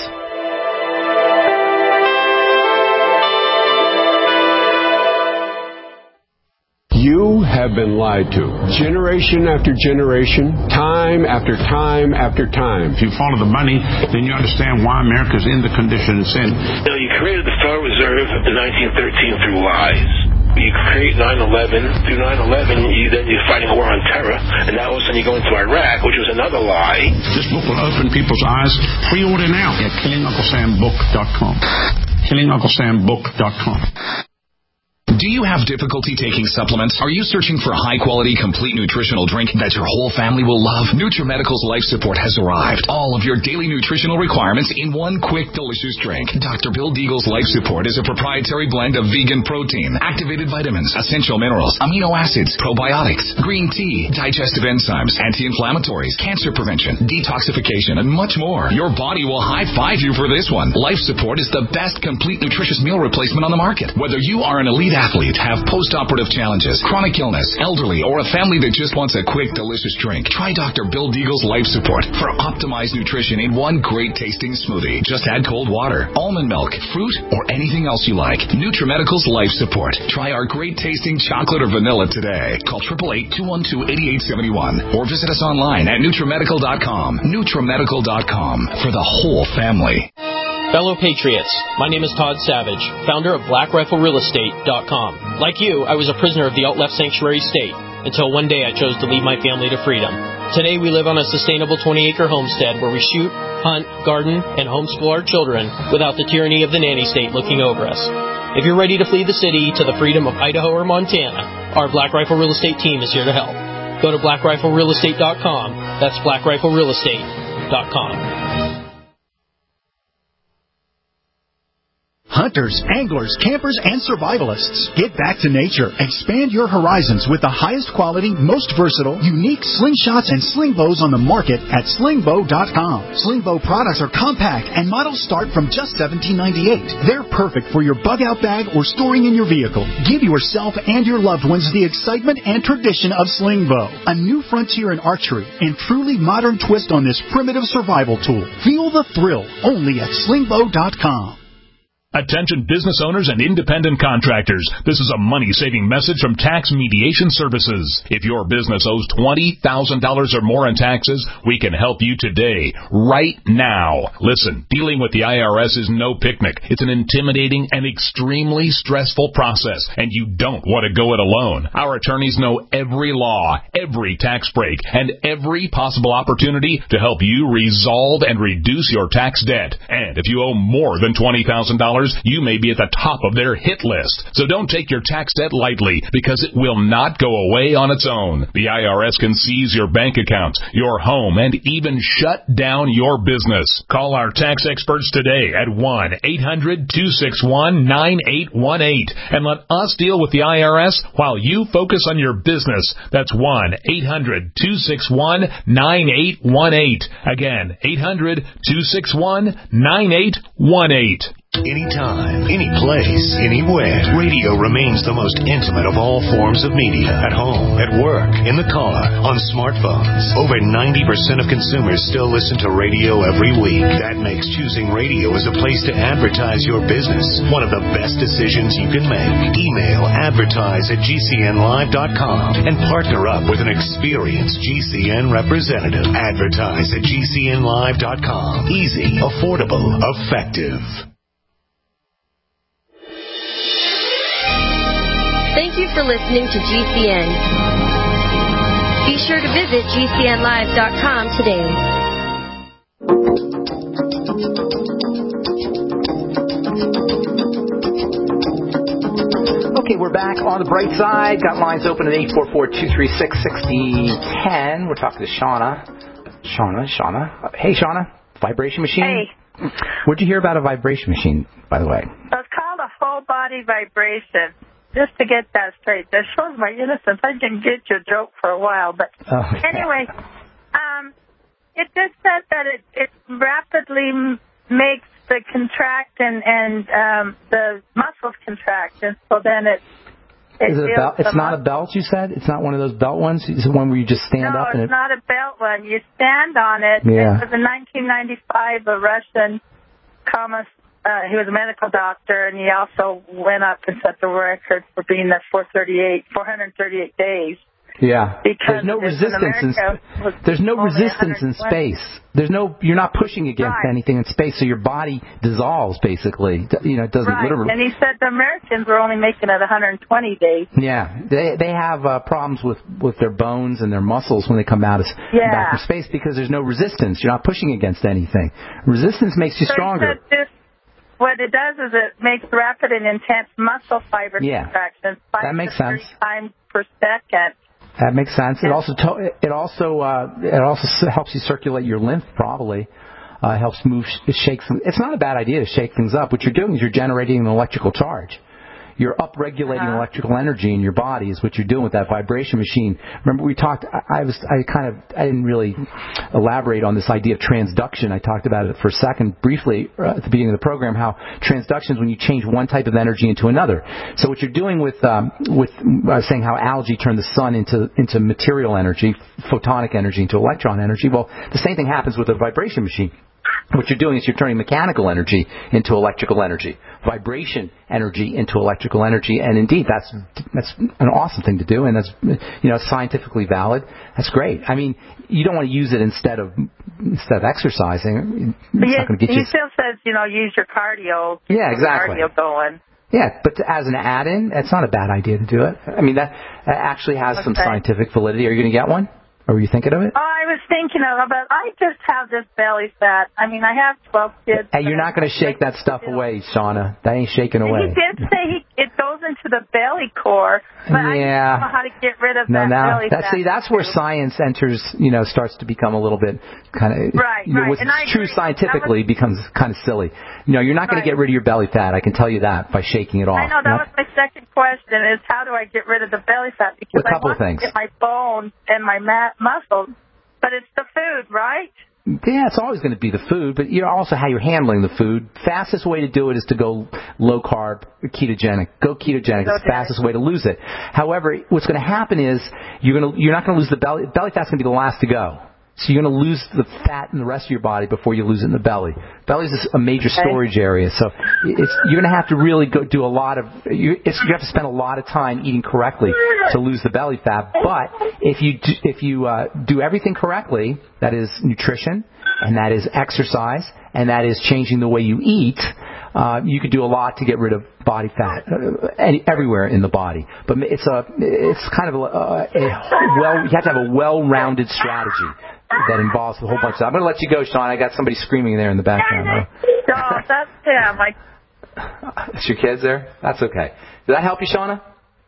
You have been lied to. Generation after generation, time after time after time. If you follow the money, then you understand why America's in the condition it's in. You know, you created the Federal Reserve in nineteen thirteen through lies. You create nine eleven. Through nine eleven, you, then you're fighting a war on terror. And now all of a sudden you go into Iraq, which was another lie. This book will open people's eyes. Pre-order now at killing uncle sam book dot com. killing uncle sam book dot com. Do you have difficulty taking supplements? Are you searching for a high-quality, complete nutritional drink that your whole family will love? NutriMedical's Life Support has arrived. All of your daily nutritional requirements in one quick, delicious drink. Doctor Bill Deagle's Life Support is a proprietary blend of vegan protein, activated vitamins, essential minerals, amino acids, probiotics, green tea, digestive enzymes, anti-inflammatories, cancer prevention, detoxification, and much more. Your body will high-five you for this one. Life Support is the best complete nutritious meal replacement on the market. Whether you are an elite athlete, have post-operative challenges, chronic illness, elderly, or a family that just wants a quick, delicious drink, try Doctor Bill Deagle's Life Support for optimized nutrition in one great-tasting smoothie. Just add cold water, almond milk, fruit, or anything else you like. NutriMedical's Life Support. Try our great-tasting chocolate or vanilla today. Call eight eight eight, two one two, eight eight seven one or visit us online at NutriMedical dot com. NutriMedical dot com for the whole family. Fellow Patriots, my name is Todd Savage, founder of Black Rifle Real Estate dot com. Like you, I was a prisoner of the alt-left sanctuary state until one day I chose to lead my family to freedom. Today we live on a sustainable twenty-acre homestead where we shoot, hunt, garden, and homeschool our children without the tyranny of the nanny state looking over us. If you're ready to flee the city to the freedom of Idaho or Montana, our Black Rifle Real Estate team is here to help. Go to Black Rifle Real Estate dot com. That's Black Rifle Real Estate dot com. hunters, anglers, campers, and survivalists. Get back to nature. Expand your horizons with the highest quality, most versatile, unique slingshots and sling bows on the market at sling bow dot com. Sling bow products are compact and models start from just seventeen ninety-eight. They're perfect for your bug out bag or storing in your vehicle. Give yourself and your loved ones the excitement and tradition of sling bow, a new frontier in archery and truly modern twist on this primitive survival tool. Feel the thrill only at sling bow dot com. Attention business owners and independent contractors. This is a money-saving message from Tax Mediation Services. If your business owes twenty thousand dollars or more in taxes, we can help you today, right now. Listen, dealing with the I R S is no picnic. It's an intimidating and extremely stressful process, and you don't want to go it alone. Our attorneys know every law, every tax break, and every possible opportunity to help you resolve and reduce your tax debt. And if you owe more than twenty thousand dollars, you may be at the top of their hit list. So don't take your tax debt lightly, because it will not go away on its own. The I R S can seize your bank accounts, your home, and even shut down your business. Call our tax experts today at one eight hundred two six one nine eight one eight and let us deal with the I R S while you focus on your business. That's one eight hundred two six one nine eight one eight. Again, eight hundred two six one nine eight one eight. Anytime, any place, anywhere, radio remains the most intimate of all forms of media. At home, at work, in the car, on smartphones. Over ninety percent of consumers still listen to radio every week. That makes choosing radio as a place to advertise your business one of the best decisions you can make. Email advertise at G C N live dot com and partner up with an experienced G C N representative. Advertise at G C N live dot com. Easy, affordable, effective. Thank you for listening to G C N. Be sure to visit G C N live dot com today. Okay, we're back on the bright side. Got lines open at eight four four, two three six, six zero one zero. We're talking to Shauna. Shauna, Shauna. Hey, Shauna. Vibration machine? Hey. What'd you hear about a vibration machine, by the way? It's called a whole body vibration. Just to get that straight, that shows my innocence. I didn't get your joke for a while, but oh, yeah. anyway, um, it just said that it, it rapidly m- makes the contract and, and um, the muscles contract, and so then it. it Is it a belt? It's not a belt, you said? It's not one of those belt ones? Is it one where you just stand no, up? and it's it... not a belt one. You stand on it. Yeah. It was in nineteen ninety-five, a Russian commissar. Uh, he was a medical doctor, and he also went up and set the record for being there for thirty-eight, four hundred thirty-eight days. Yeah. Because there's no resistance in in there's no resistance in space. There's no you're not pushing against right. anything in space, so your body dissolves basically. You know, it doesn't right. literally. And he said the Americans were only making it one hundred twenty days. Yeah, they they have uh, problems with, with their bones and their muscles when they come out of yeah. back from space because there's no resistance. You're not pushing against anything. Resistance makes you so stronger. He said this, what it does is it makes rapid and intense muscle fiber yeah. contractions. That makes sense. Times per second. That makes sense. It also to- it also uh, it also helps you circulate your lymph. Probably uh, helps move, shake. It's not a bad idea to shake things up. What you're doing is you're generating an electrical charge. You're upregulating uh-huh. electrical energy in your body is what you're doing with that vibration machine. Remember we talked, I, I was, I kind of, I didn't really elaborate on this idea of transduction. I talked about it for a second briefly uh, at the beginning of the program, how transduction is when you change one type of energy into another. So what you're doing with, um, with, I was saying how algae turned the sun into, into material energy, photonic energy into electron energy. Well, the same thing happens with a vibration machine. What you're doing is you're turning mechanical energy into electrical energy, vibration energy into electrical energy, and indeed that's that's an awesome thing to do, and that's you know scientifically valid. That's great. I mean, you don't want to use it instead of instead of exercising. It's but not going to get he you. still says you know use your cardio. Yeah, exactly. Cardio going. Yeah, but as an add-in, it's not a bad idea to do it. I mean, that, that actually has okay. some scientific validity. Are you going to get one? Or were you thinking of it? Oh, I was thinking of it, but I just have this belly fat. I mean, I have twelve kids. Hey, you're not going to shake that stuff away, Shauna. That ain't shaking away. He did say he, it goes into into the belly core, but yeah. I don't know how to get rid of no, that now, belly that's, fat. See, that's where science enters, you know, starts to become a little bit kind of, right, you know, right. what's and I true agree. scientifically was, becomes kind of silly. You know, you're not going right. to get rid of your belly fat, I can tell you that, by shaking it off. I know, that no? was my second question, is how do I get rid of the belly fat? Because a couple I of want things. to get my bones and my mat muscles, but it's the food, right? Yeah, it's always going to be the food, but you know also how you're handling the food. Fastest way to do it is to go low carb, ketogenic. Go ketogenic. It's the fastest way to lose it. However, what's going to happen is you're going to you're not going to lose the belly. Belly fat's going to be the last to go. So you're going to lose the fat in the rest of your body before you lose it in the belly. Belly's a major storage area, so it's, you're going to have to really go do a lot of. You, it's, you have to spend a lot of time eating correctly to lose the belly fat. But if you do, if you uh, do everything correctly, that is nutrition, and that is exercise, and that is changing the way you eat, uh, you could do a lot to get rid of body fat uh, any, everywhere in the body. But it's a it's kind of a, a, a well you have to have a well-rounded strategy that involves a whole bunch of stuff. I'm going to let you go, Sean. I got somebody screaming there in the background. Oh, that's him. I... That's your kids there? That's okay. Did that help you, Shauna?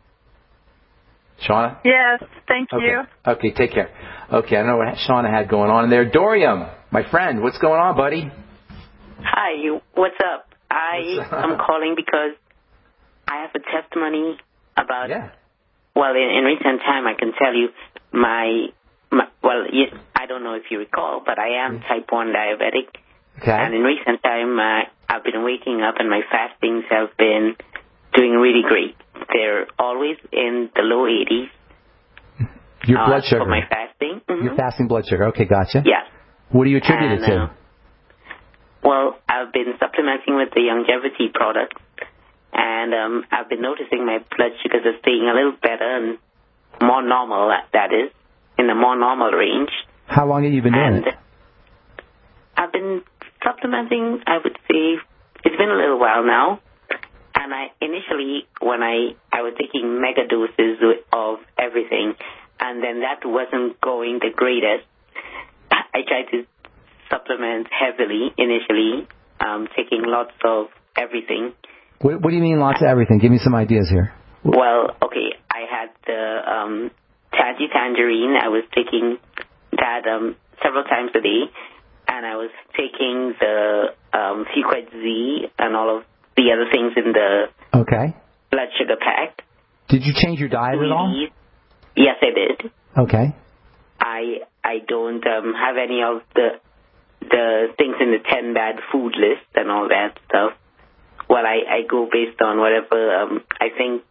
Shauna? Yes, thank okay. you. Okay, take care. Okay, I don't know what Shauna had going on in there. Dorium, my friend, what's going on, buddy? Hi, what's up? I what's up? am calling because I have a testimony about, yeah. well, in, in recent time, I can tell you my... My, well, you, I don't know if you recall, but I am type one diabetic. Okay. And in recent time, uh, I've been waking up and my fastings have been doing really great. They're always in the low eighties. Your uh, blood sugar. For my fasting. Mm-hmm. Your fasting blood sugar. Okay, gotcha. Yeah. What do you attribute and, it to? Uh, well, I've been supplementing with the longevity products, and um, I've been noticing my blood sugars are staying a little better and more normal, that is. In the more normal range. How long have you been doing and it? I've been supplementing, I would say, it's been a little while now. And I initially, when I, I was taking mega doses of everything, and then that wasn't going the greatest, I tried to supplement heavily initially, um, taking lots of everything. What, what do you mean lots of everything? Give me some ideas here. Well, okay, I had the... Um, Tangy Tangerine, I was taking that um, several times a day, and I was taking the um, Fuquid Z and all of the other things in the okay. blood sugar pack. Did you change your diet at all? Yes, I did. Okay. I I don't um, have any of the the things in the ten bad food list and all that stuff. Well, I, I go based on whatever um, I think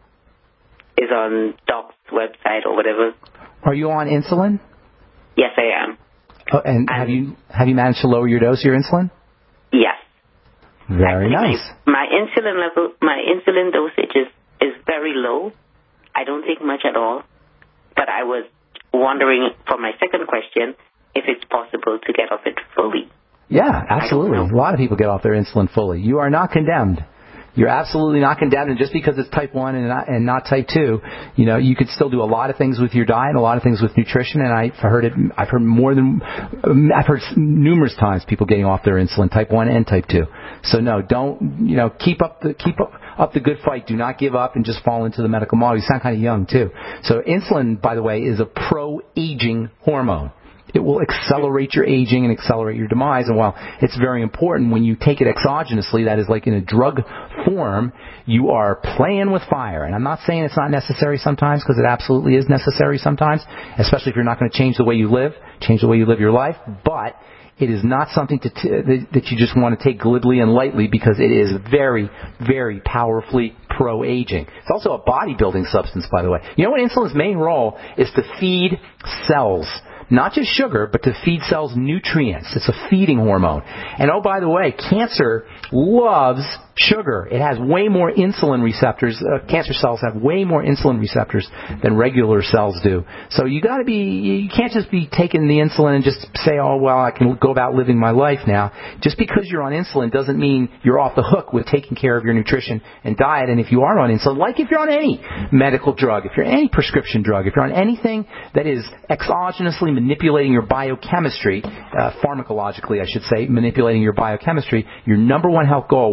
is on Doc's website or whatever. Are you on insulin? Yes, I am. Oh, and, and have you have you managed to lower your dose of your insulin? Yes. Very Actually, nice. My, my insulin level, my insulin dosage is, is very low. I don't take much at all. But I was wondering, for my second question, if it's possible to get off it fully. Yeah, absolutely. A lot of people get off their insulin fully. You are not condemned. You're absolutely not condemned, and just because it's type one and not, and not type two, you know, you could still do a lot of things with your diet and a lot of things with nutrition, and I've heard it, I've heard more than, I've heard numerous times people getting off their insulin, type one and type two. So no, don't, you know, keep up the, keep up, up the good fight. Do not give up and just fall into the medical model. You sound kind of young too. So insulin, by the way, is a pro-aging hormone. It will accelerate your aging and accelerate your demise. And while it's very important when you take it exogenously, that is like in a drug form, you are playing with fire. And I'm not saying it's not necessary sometimes, because it absolutely is necessary sometimes, especially if you're not going to change the way you live, change the way you live your life. But it is not something to t- that you just want to take glibly and lightly, because it is very, very powerfully pro-aging. It's also a bodybuilding substance, by the way. You know what insulin's main role is? To feed cells. Not just sugar, but to feed cells nutrients. It's a feeding hormone. And oh, by the way, cancer loves sugar. It has way more insulin receptors. Uh, cancer cells have way more insulin receptors than regular cells do. So you got to be, you can't just be taking the insulin and just say, oh, well, I can go about living my life now. Just because you're on insulin doesn't mean you're off the hook with taking care of your nutrition and diet. And if you are on insulin, like if you're on any medical drug, if you're on any prescription drug, if you're on anything that is exogenously manipulating your biochemistry, uh, pharmacologically, I should say, manipulating your biochemistry, your number one health goal, whether it's insulin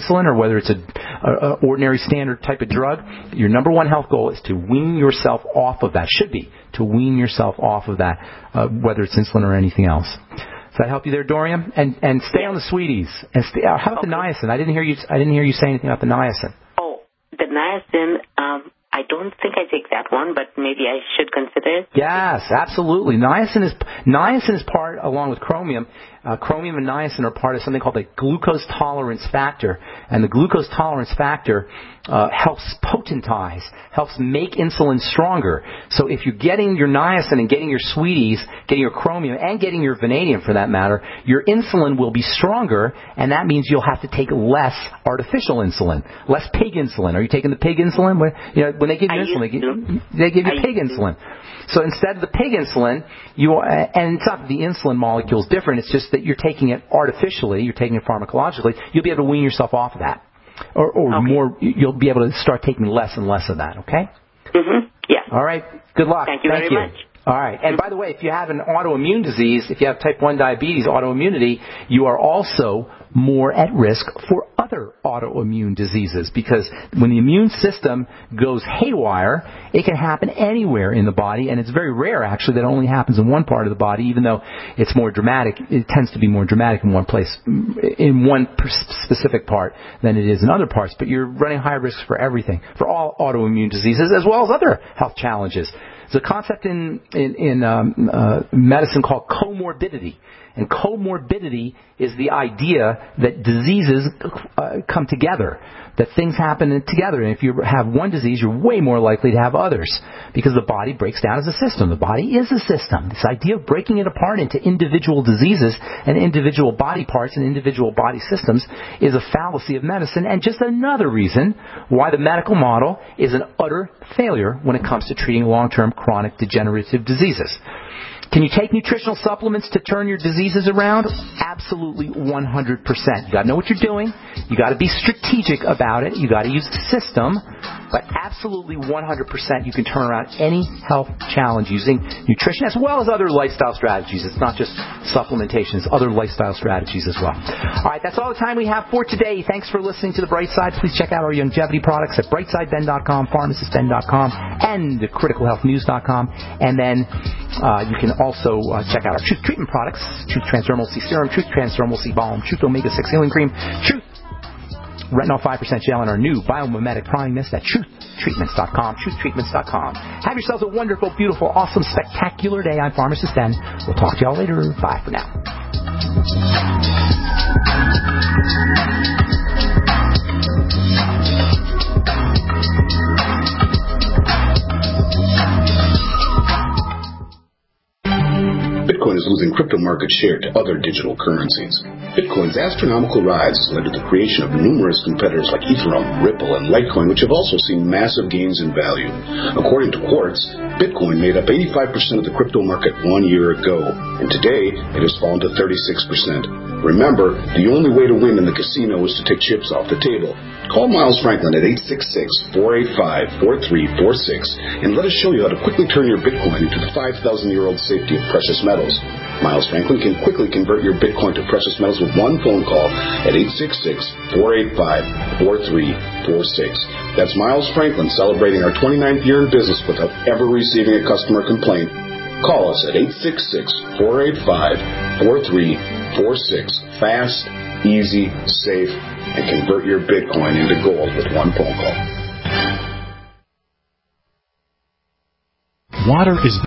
insulin or whether it's a, a, a ordinary standard type of drug, your number one health goal is to wean yourself off of that. Should be to wean yourself off of that, uh, whether it's insulin or anything else. Does that help you there, Dorian? And and stay on the sweeties. And stay, uh, how about okay. the niacin? I didn't hear you. I didn't hear you say anything about the niacin. Oh, the niacin. Um, I don't think I take that one, but maybe I should consider it. Yes, absolutely. Niacin is niacin is part, along with chromium. Uh, chromium and niacin are part of something called the glucose tolerance factor, and the glucose tolerance factor uh, helps potentize, helps make insulin stronger. So if you're getting your niacin and getting your sweeties, getting your chromium, and getting your vanadium for that matter, your insulin will be stronger, and that means you'll have to take less artificial insulin, less pig insulin. Are you taking the pig insulin? When, you know, when they give you I insulin, they give, to. they give you I pig insulin. So instead of the pig insulin, you and it's not that the insulin molecule is different. It's just that you're taking it artificially. You're taking it pharmacologically. You'll be able to wean yourself off of that, or, or okay. more. You'll be able to start taking less and less of that. Okay. Mhm. Yeah. All right. Good luck. Thank you Thank very you. much. All right. And by the way, if you have an autoimmune disease, if you have type one diabetes, autoimmunity, you are also more at risk for other autoimmune diseases, because when the immune system goes haywire, it can happen anywhere in the body, and it's very rare actually that it only happens in one part of the body, even though it's more dramatic. It tends to be more dramatic in one place, in one specific part than it is in other parts, but you're running high risks for everything, for all autoimmune diseases as well as other health challenges. There's a concept in, in, in um, uh, medicine called comorbidity. And comorbidity is the idea that diseases uh, come together, that things happen together. And if you have one disease, you're way more likely to have others, because the body breaks down as a system. The body is a system. This idea of breaking it apart into individual diseases and individual body parts and individual body systems is a fallacy of medicine, and just another reason why the medical model is an utter failure when it comes to treating long-term chronic degenerative diseases. Can you take nutritional supplements to turn your diseases around? Absolutely one hundred percent. You got to know what you're doing. You got to be strategic about it. You got to use the system. But absolutely one hundred percent you can turn around any health challenge using nutrition as well as other lifestyle strategies. It's not just supplementation. It's other lifestyle strategies as well. All right, that's all the time we have for today. Thanks for listening to The Bright Side. Please check out our longevity products at brightside ben dot com, pharmacist ben dot com, and critical health news dot com. And then uh, you can also uh, check out our Truth Treatment products, Truth Transdermal C Serum, Truth Transdermal C Balm, Truth Omega six Healing Cream, Truth Retinol five percent Gel, and our new Biomimetic Priming Mist at truth treatments dot com, truth treatments dot com. Have yourselves a wonderful, beautiful, awesome, spectacular day. I'm Pharmacist Ben. We'll talk to y'all later. Bye for now. Bitcoin is losing crypto market share to other digital currencies. Bitcoin's astronomical rise has led to the creation of numerous competitors like Ethereum, Ripple, and Litecoin, which have also seen massive gains in value. According to Quartz, Bitcoin made up eighty-five percent of the crypto market one year ago, and today it has fallen to thirty-six percent. Remember, the only way to win in the casino is to take chips off the table. Call Miles Franklin at eight six six, four eight five, four three four six and let us show you how to quickly turn your Bitcoin into the five thousand year old safety of precious metals. Miles Franklin can quickly convert your Bitcoin to precious metals with one phone call at eight six six, four eight five, four three four six. That's Miles Franklin celebrating our twenty-ninth year in business without ever receiving a customer complaint. Call us at eight six six, four eight five, four three four six. Fast, easy, safe, and convert your Bitcoin into gold with one phone call. Water is